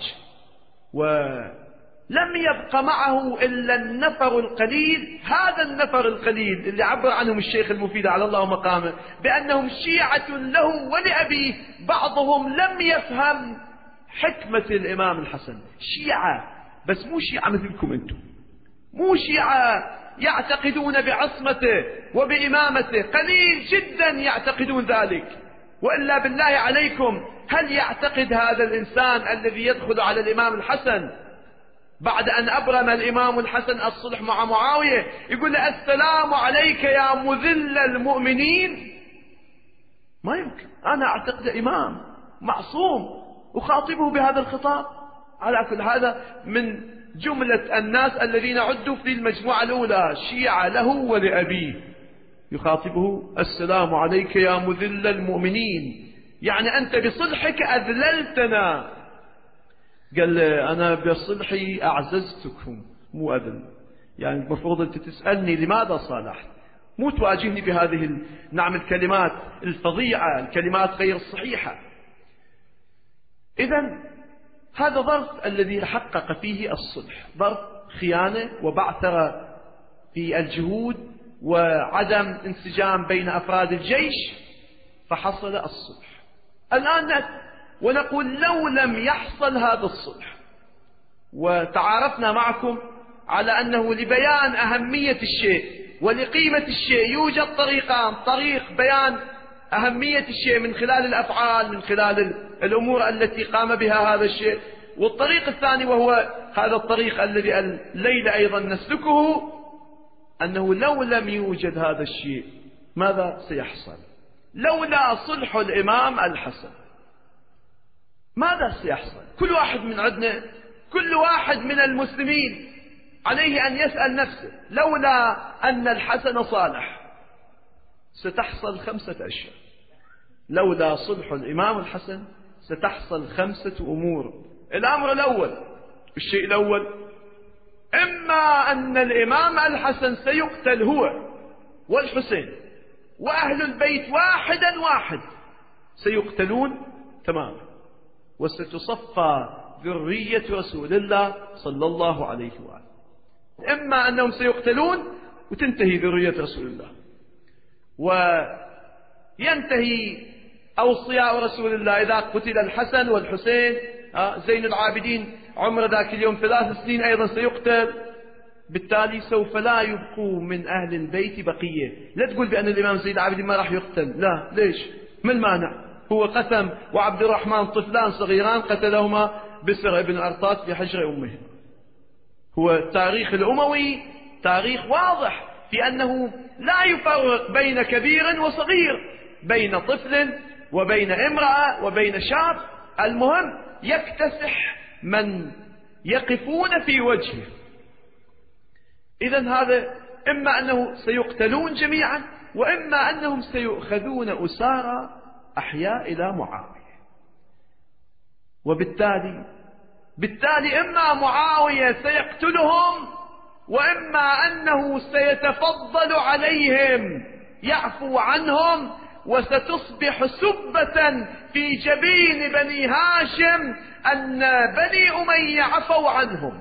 ولم يبق معه إلا النفر القليل. هذا النفر القليل اللي عبر عنهم الشيخ المفيد على الله مقامه بأنهم شيعة له ولأبيه، بعضهم لم يفهم حكمة الإمام الحسن. شيعة، بس مو شيعة مثلكم أنتم، مو شيعة يعتقدون بعصمته وبإمامته، قليل جدا يعتقدون ذلك. وإلا بالله عليكم، هل يعتقد هذا الإنسان الذي يدخل على الإمام الحسن بعد أن أبرم الإمام الحسن الصلح مع معاوية يقول له: السلام عليك يا مذل المؤمنين؟ ما يمكن. أنا أعتقد إمام معصوم أخاطبه بهذا الخطاب. على كل هذا من جملة الناس الذين عدوا في المجموعة الأولى شيعة له ولأبيه، يخاطبه: السلام عليك يا مذل المؤمنين، يعني أنت بصلحك أذللتنا. قال أنا بصلحي أعززتكم، مو أذل. يعني المفروض أنت تسألني لماذا صالحت، مو تواجهني بهذه نعم الكلمات الفظيعة، الكلمات غير الصحيحة. إذن هذا ظرف الذي حقق فيه الصلح، ظرف خيانة وبعثرة في الجهود وعدم انسجام بين أفراد الجيش، فحصل الصلح. الآن ونقول لو لم يحصل هذا الصلح وتعارفنا معكم على أنه لبيان أهمية الشيء ولقيمة الشيء يوجد طريقان: طريق بيان أهمية الشيء من خلال الأفعال، من خلال الأمور التي قام بها هذا الشيء، والطريق الثاني وهو هذا الطريق الذي الليلة أيضا نسلكه، أنه لو لم يوجد هذا الشيء ماذا سيحصل؟ لولا صلح الإمام الحسن ماذا سيحصل؟ كل واحد من عندنا، كل واحد من المسلمين عليه أن يسأل نفسه: لولا أن الحسن صالح ستحصل خمسة أشياء. لولا صلح الإمام الحسن ستحصل خمسة أمور. الأمر الأول، الشيء الأول، إما أن الإمام الحسن سيقتل هو والحسين وأهل البيت واحدا واحد سيقتلون تماما، وستصفى ذرية رسول الله صلى الله عليه وآله. إما أنهم سيقتلون وتنتهي ذرية رسول الله، وينتهي أوصياء رسول الله إذا قتل الحسن والحسين. زين العابدين عمر ذاك اليوم ثلاث سنين أيضا سيقتل، بالتالي سوف لا يبقوا من أهل البيت بقية. لا تقول بأن الإمام زين العابدين ما راح يقتل، لا، ليش؟ ما المانع؟ هو قسم وعبد الرحمن طفلان صغيران قتلهما بسر ابن أرطاس في حجر أمه. هو التاريخ الأموي تاريخ واضح في أنه لا يفرق بين كبير وصغير، بين طفل وبين امرأة وبين شاب، المهم يكتسح من يقفون في وجهه. إذن هذا إما أنه سيقتلون جميعا، وإما أنهم سيؤخذون أسارى أحياء إلى معاوية. وبالتالي بالتالي إما معاوية سيقتلهم، وإما أنه سيتفضل عليهم يعفو عنهم، وستصبح سبة في جبين بني هاشم أن بني أمية عفوا عنهم.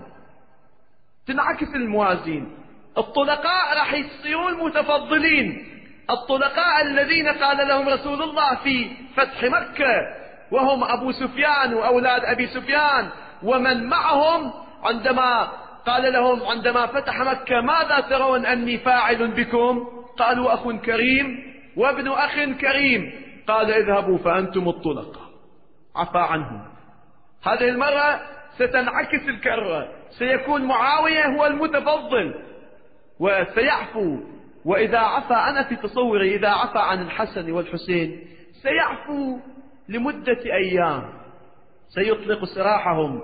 تنعكس الموازين، الطلقاء راح يصيرون متفضلين، الطلقاء الذين قال لهم رسول الله في فتح مكة وهم أبو سفيان وأولاد أبي سفيان ومن معهم، عندما قال لهم عندما فتح مكة: ماذا ترون أني فاعل بكم؟ قالوا: أخ كريم وابن أخ كريم. قال: اذهبوا فأنتم الطلقاء. عفى عنهم. هذه المرة ستنعكس الكرة، سيكون معاوية هو المتفضل وسيعفو. وإذا عفى، أنا في تصوري إذا عفى عن الحسن والحسين سيعفو لمدة أيام، سيطلق سراحهم،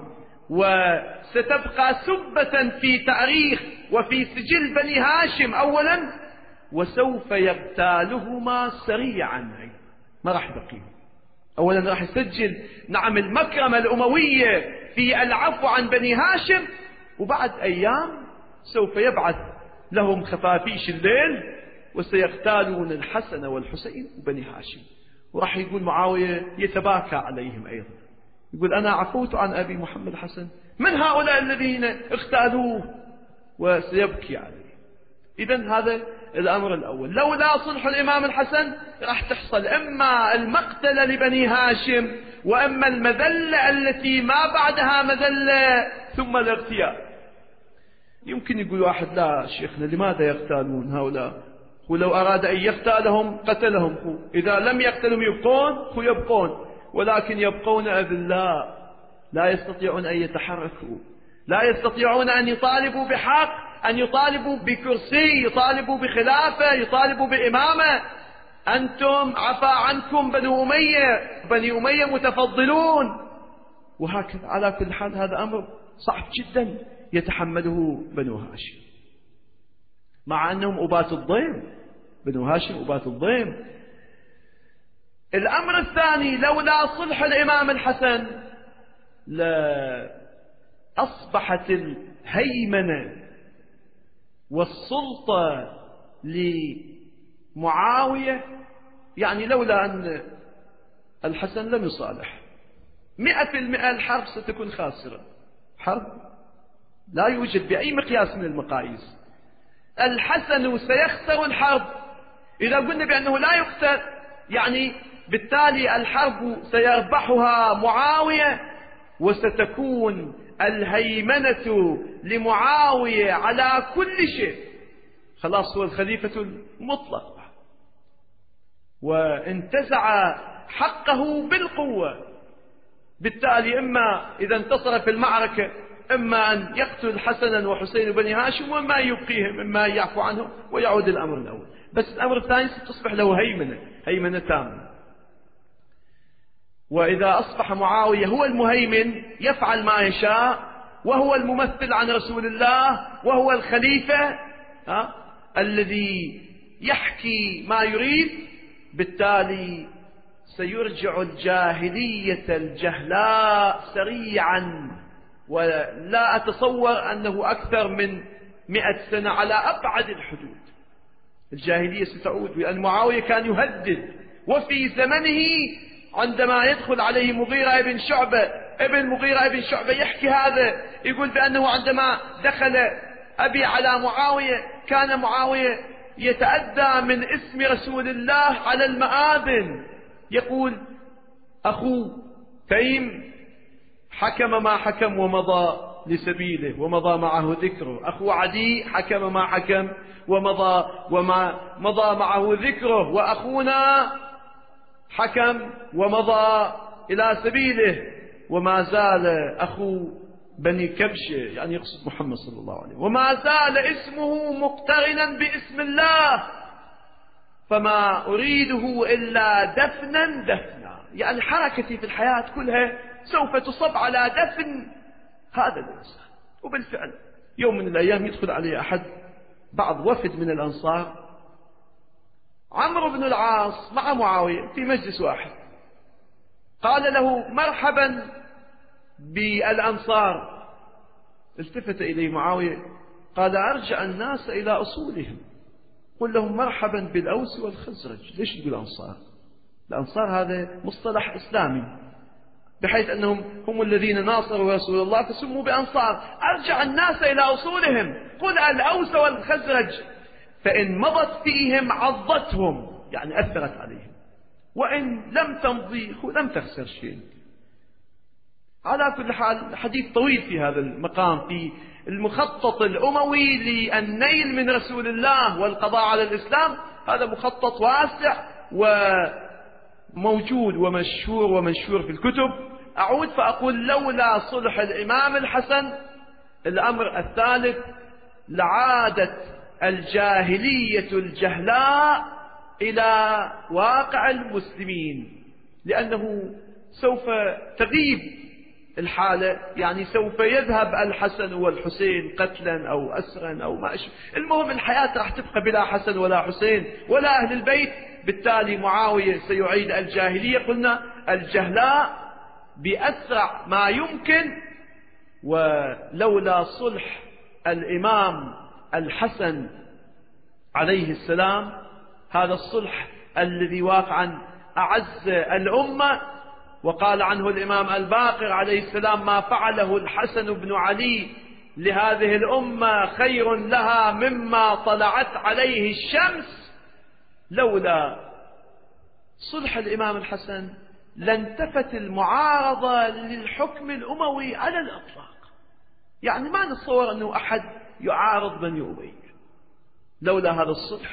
وستبقى سبة في تاريخ وفي سجل بني هاشم أولا، وسوف يغتالهما سريعا، ما راح يبقيهم. أولا راح يسجل نعم المكرمة الأموية في العفو عن بني هاشم، وبعد أيام سوف يبعث لهم خفافيش الليل وسيغتالون الحسن والحسين وبني هاشم. وراح يقول معاوية يتباكى عليهم أيضا، يقول: أنا عفوت عن أبي محمد الحسن، من هؤلاء الذين اغتالوه؟ وسيبكي عليه. إذن هذا الأمر الأول. لولا صلح الإمام الحسن راح تحصل إما المقتل لبني هاشم، وإما المذلة التي ما بعدها مذلة، ثم الاغتيال. يمكن يقول واحد: لا شيخنا، لماذا يغتالون هؤلاء؟ ولو أراد أن يغتالهم قتلهم، هو إذا لم يقتلهم يبقون، هو يبقون، ولكن يبقون أذلاء لا يستطيعون أن يتحركوا، لا يستطيعون أن يطالبوا بحق، أن يطالبوا بكرسي، يطالبوا بخلافة، يطالبوا بإمامة. أنتم عفى عنكم بنو أمية، بني أمية متفضلون. وهكذا. على كل حال هذا أمر صعب جدا يتحمله بنو هاشم، مع أنهم أبات الضيم، بنو هاشم أبات الضيم. الأمر الثاني: لولا صلح الإمام الحسن لأصبحت الهيمنة والسلطة لمعاوية، يعني لولا أن الحسن لم يصالح مئة في المئة الحرب ستكون خاسرة. حرب لا يوجد بأي مقياس من المقاييس. الحسن سيخسر الحرب. إذا قلنا بأنه لا يخسر، يعني بالتالي الحرب سيربحها معاوية، وستكون الهيمنة لمعاوية على كل شيء، خلاص هو الخليفة المطلق، وانتزع حقه بالقوة. بالتالي إما إذا انتصر في المعركة إما أن يقتل حسنا وحسين بني هاشم، وإما يبقيهم، إما يعفو عنهم ويعود الأمر الأول. بس الأمر الثاني ستصبح له هيمنة، هيمنة تامة. وإذا أصبح معاوية هو المهيمن يفعل ما يشاء، وهو الممثل عن رسول الله، وهو الخليفة ها الذي يحكي ما يريد، بالتالي سيرجع الجاهلية الجهلاء سريعا، ولا أتصور أنه أكثر من مئة سنة على أبعد الحدود الجاهلية ستعود، لأن معاوية كان يهدد. وفي زمنه عندما يدخل عليه مغيرة بن شعبة، ابن مغيرة بن شعبة يحكي هذا، يقول بأنه عندما دخل أبي على معاوية كان معاوية يتأدى من اسم رسول الله على المآذن، يقول أخو تيم حكم ما حكم ومضى لسبيله ومضى معه ذكره، أخو عدي حكم ما حكم ومضى وما مضى معه ذكره، وأخونا حكم ومضى إلى سبيله، وما زال أخو بني كبشة، يعني يقصد محمد صلى الله عليه وسلم، وما زال اسمه مقترنا باسم الله، فما أريده إلا دفنا دفنا، يعني حركتي في الحياة كلها سوف تصب على دفن هذا الإنسان. وبالفعل يوم من الأيام يدخل عليه أحد بعض وفد من الأنصار، عمرو بن العاص مع معاوية في مجلس واحد، قال له مرحبا بالأنصار، التفت إليه معاوية قال أرجع الناس إلى أصولهم، قل لهم مرحبا بالأوس والخزرج. ليش تقول أنصار؟ الأنصار هذا مصطلح إسلامي، بحيث أنهم هم الذين ناصروا رسول الله فسموا بأنصار. أرجع الناس إلى أصولهم، قل الأوس والخزرج، فإن مضت فيهم عضتهم، يعني أثرت عليهم، وإن لم تمضي لم تخسر شيء. على كل حال حديث طويل في هذا المقام، في المخطط الأموي للنيل من رسول الله والقضاء على الإسلام. هذا مخطط واسع وموجود ومشهور ومنشور في الكتب. أعود فأقول لولا صلح الإمام الحسن، الأمر الثالث، لعادت الجاهلية الجهلاء إلى واقع المسلمين، لأنه سوف تغيب الحالة، يعني سوف يذهب الحسن والحسين قتلا أو أسرا أو ما أشبه، المهم الحياة راح تبقى بلا حسن ولا حسين ولا أهل البيت. بالتالي معاوية سيعيد الجاهلية، قلنا الجهلاء بأسرع ما يمكن. ولولا صلح الإمام الحسن عليه السلام، هذا الصلح الذي واقعا أعز الأمة، وقال عنه الإمام الباقر عليه السلام ما فعله الحسن بن علي لهذه الأمة خير لها مما طلعت عليه الشمس، لولا صلح الإمام الحسن لانتفت المعارضة للحكم الأموي على الإطلاق. يعني ما نتصور أنه أحد يعارض بني أمية، لولا هذا الصلح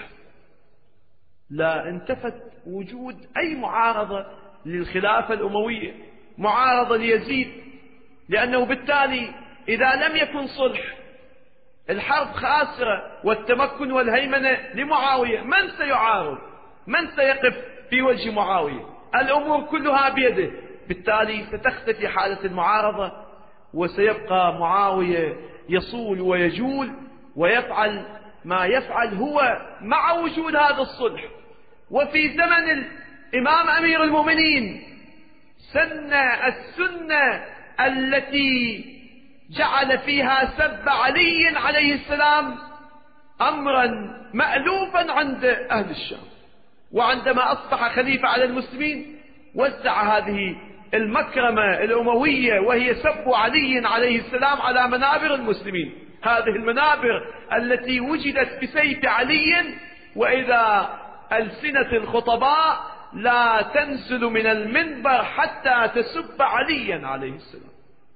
لا انتفت وجود أي معارضة للخلافة الأموية، معارضة ليزيد، لأنه بالتالي إذا لم يكن صلح الحرب خاسرة والتمكن والهيمنة لمعاوية، من سيعارض؟ من سيقف في وجه معاوية؟ الأمور كلها بيده، بالتالي ستختفي حالة المعارضة، وسيبقى معاوية يصول ويجول ويفعل ما يفعل هو مع وجود هذا الصلح. وفي زمن الإمام أمير المؤمنين سن السنة التي جعل فيها سب علي عليه السلام أمرا مألوفا عند أهل الشام، وعندما أصبح خليفة على المسلمين وزع هذه المكرمة الأموية وهي سب علي عليه السلام على منابر المسلمين. هذه المنابر التي وجدت بسيف علي، وإذا ألسنة الخطباء لا تنزل من المنبر حتى تسب عليا عليه السلام.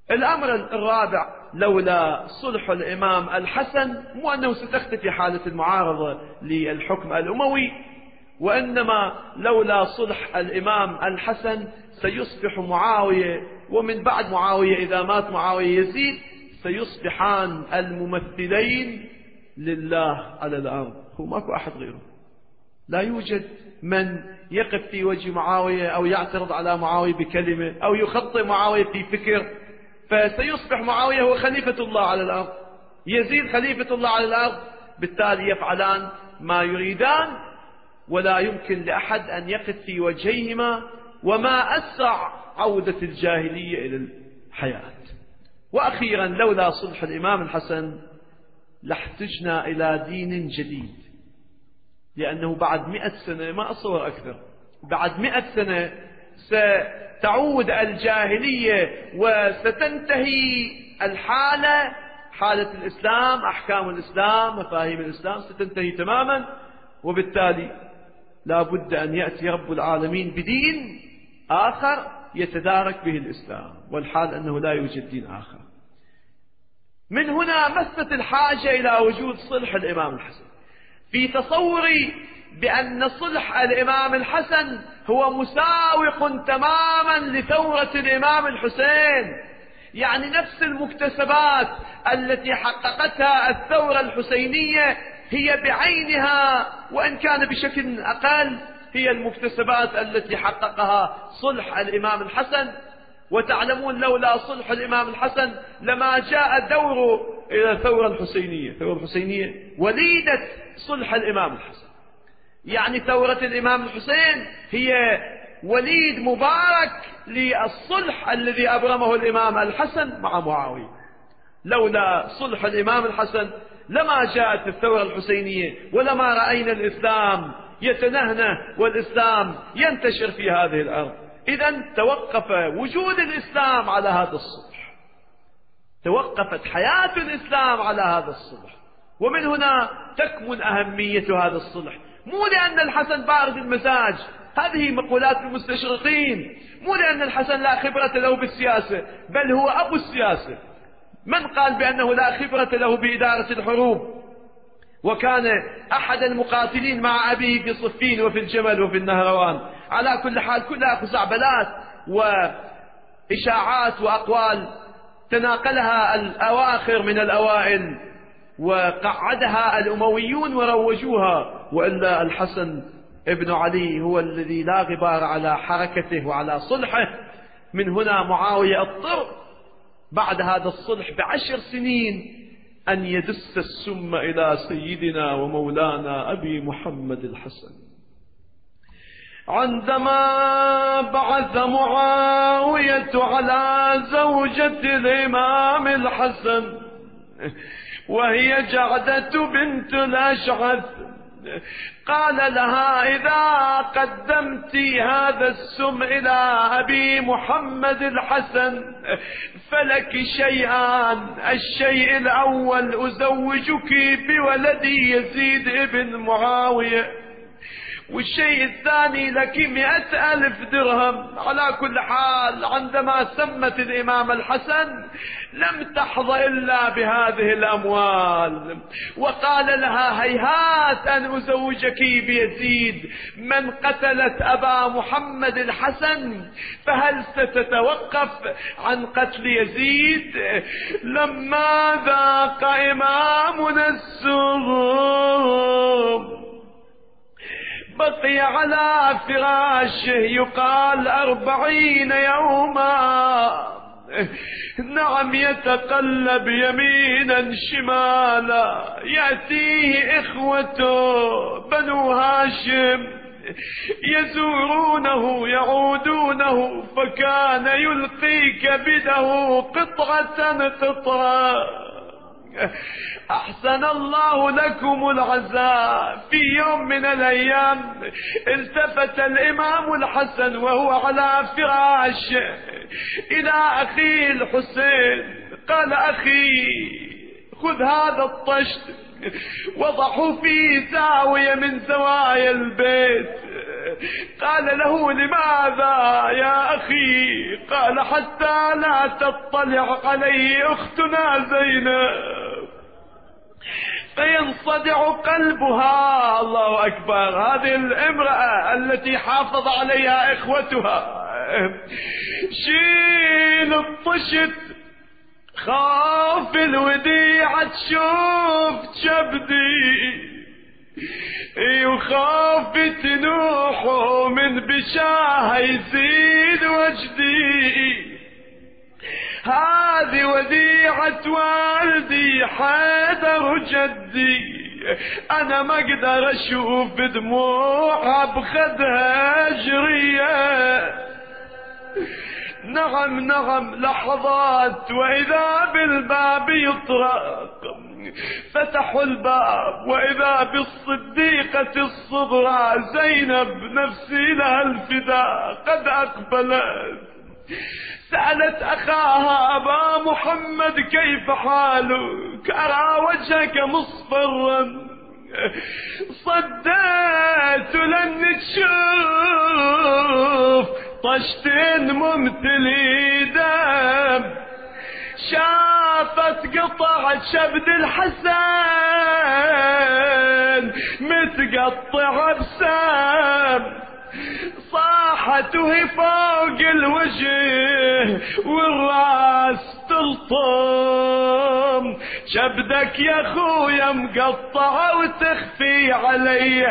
الأمر الرابع: لولا صلح الإمام الحسن، مو أنه ستختفي حالة المعارضة للحكم الأموي، وإنما لولا صلح الإمام الحسن سيصبح معاوية، ومن بعد معاوية إذا مات معاوية يزيد، سيصبحان الممثلين لله على الأرض. هو ماكو أحد غيره، لا يوجد من يقف في وجه معاوية أو يعترض على معاوية بكلمة أو يخطئ معاوية في فكر، فسيصبح معاوية هو خليفة الله على الأرض، يزيد خليفة الله على الأرض، بالتالي يفعلان ما يريدان، ولا يمكن لأحد أن يقف في وجهيهما، وما أسرع عودة الجاهلية إلى الحياة. وأخيرا: لولا صلح الإمام الحسن لاحتجنا إلى دين جديد، لأنه بعد مئة سنة، ما أصور أكثر، بعد مئة سنة ستعود الجاهلية وستنتهي الحالة، حالة الإسلام، أحكام الإسلام، مفاهيم الإسلام ستنتهي تماما، وبالتالي لا بد أن يأتي رب العالمين بدين آخر يتدارك به الإسلام، والحال أنه لا يوجد دين آخر. من هنا مست الحاجة إلى وجود صلح الإمام الحسن. في تصوري بأن صلح الإمام الحسن هو مساوق تماما لثورة الإمام الحسين، يعني نفس المكتسبات التي حققتها الثورة الحسينية هي بعينها، وإن كان بشكل أقل، هي المكتسبات التي حققها صلح الإمام الحسن. وتعلمون لولا صلح الإمام الحسن لما جاء دور إلى الثورة الحسينية. الثورة الحسينية وليدة صلح الإمام الحسن، يعني ثورة الإمام الحسين هي وليد مبارك للصلح الذي أبرمه الإمام الحسن مع معاوية. لولا صلح الإمام الحسن لما جاءت الثورة الحسينية، ولما رأينا الإسلام يتنهنه والإسلام ينتشر في هذه الأرض. إذن توقف وجود الإسلام على هذا الصلح، توقفت حياة الإسلام على هذا الصلح، ومن هنا تكمن أهمية هذا الصلح. مو لأن الحسن بارد المزاج، هذه مقولات المستشرقين، مو لأن الحسن لا خبرة له بالسياسة، بل هو أبو السياسة. من قال بأنه لا خبرة له بإدارة الحروب؟ وكان أحد المقاتلين مع أبيه في صفين وفي الجمل وفي النهروان. على كل حال كلها خزعبلات وإشاعات وأقوال تناقلها الأواخر من الأوائل وقعدها الأمويون وروجوها، وإلا الحسن ابن علي هو الذي لا غبار على حركته وعلى صلحه. من هنا معاوية اضطر بعد هذا الصلح بعشر سنين أن يدس السم إلى سيدنا ومولانا أبي محمد الحسن. عندما بعث معاوية على زوجة الإمام الحسن وهي جعدة بنت الأشعث، قال لها: إذا قدمت هذا السم إلى أبي محمد الحسن فلك شيئان. الشيء الأول: أزوجك بولدي يزيد ابن معاوية، والشيء الثاني لك مئة ألف درهم. على كل حال عندما سمت الإمام الحسن لم تحظى إلا بهذه الأموال، وقال لها: هيهات أن أزوجك بيزيد، من قتلت أبا محمد الحسن فهل ستتوقف عن قتل يزيد؟ لما ذاق إمامنا السم بقي على فراشه يقال أربعين يوما، نعم، يتقلب يمينا شمالا، يأتيه إخوته بنو هاشم يزورونه يعودونه، فكان يلقي كبده قطعة قطرة. أحسن الله لكم العزاء. في يوم من الأيام التفت الإمام الحسن وهو على فراشه إلى أخيه الحسين، قال: أخي خذ هذا الطشت وضعه في زاوية من زوايا البيت، قال له لماذا يا أخي؟ قال حتى لا تطلع علي أختنا زينب فينصدع قلبها. الله أكبر. هذه الامرأة التي حافظ عليها إخوتها شيل الطشت، خاف الوديعة تشوف جبدي، يخاف تنوح من بشاها يزيد وجدي. هذه وديعة والدي حيدر جدي، أنا ما أقدر أشوف دموعها بخدها جرية. نعم نعم لحظات وإذا بالباب يطرق، فتحوا الباب وإذا بالصديقة الصغرى زينب نفسي لها الفداء قد أقبلت. سألت أخاها أبا محمد كيف حالك؟ أرى وجهك مصفرا. صديت لن تشوف طشتين ممتلي دم، شافت قطع شبد الحسن متقطع بسام، صاحت وهي فوق الوجه والراس تلطم، شبدك يا خويا مقطعة وتخفي علي.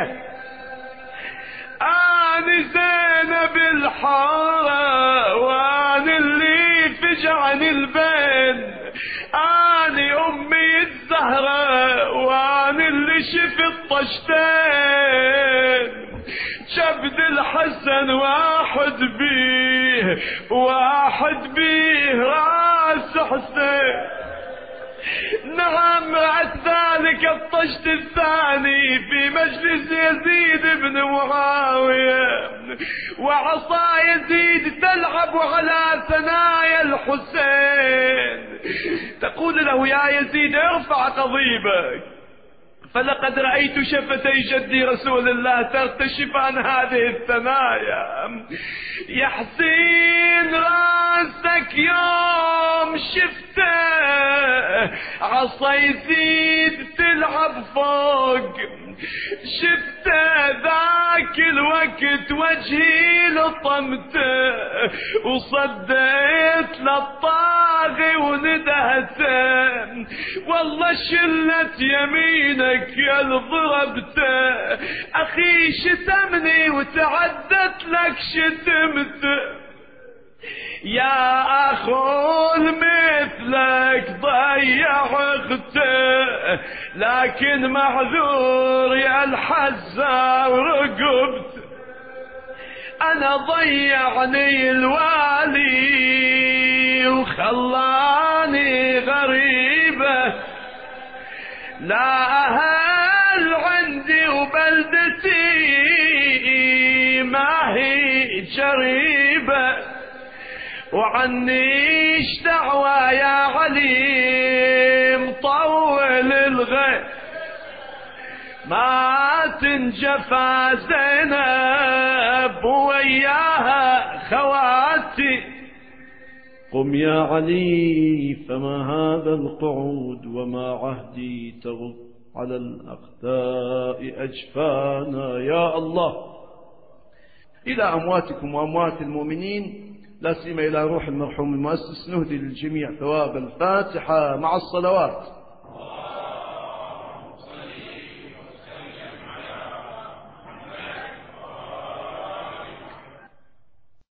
أنا زينب الحارة وأنا اللي فجعني البين، أنا أمي الزهرة وأنا اللي شفت طشتين، شبد الحسن واحد بيه واحد بيه راس حسين. نعم رأت ذلك الطشت الثاني في مجلس يزيد بن معاوية، وعصا يزيد تلعب على ثنايا الحسين، تقول له يا يزيد ارفع قضيبك، فلقد رأيت شفتي جدي رسول الله ترتشفان هذه الثنايا. يا حسين راسك يوم شفته عصا يزيد تلعب فوق، شفته ذاك الوقت وجهي لطمته، وصديت للطاغي وندهته، والله شلت يمينك يا ضربته، اخي شتمني وتعدت لك شتمته. يا اخو مثلك ضيع اخته، لكن معذور يا الحزة ورقبت، انا ضيعني الوالي وخلاني غريبة، لا اهل عندي وبلدتي ما هي جريبة، وعني ايش دعوة يا علي مطول الغيب، ما تنجفى زينب وياها خواتي. قم يا علي فما هذا القعود وما عهدي ترد على الأقداء أجفانا. يا الله إلى أمواتكم وأموات المؤمنين، لا سيما إلى روح المرحوم المؤسس، نهدي للجميع ثواب الفاتحة مع الصلوات.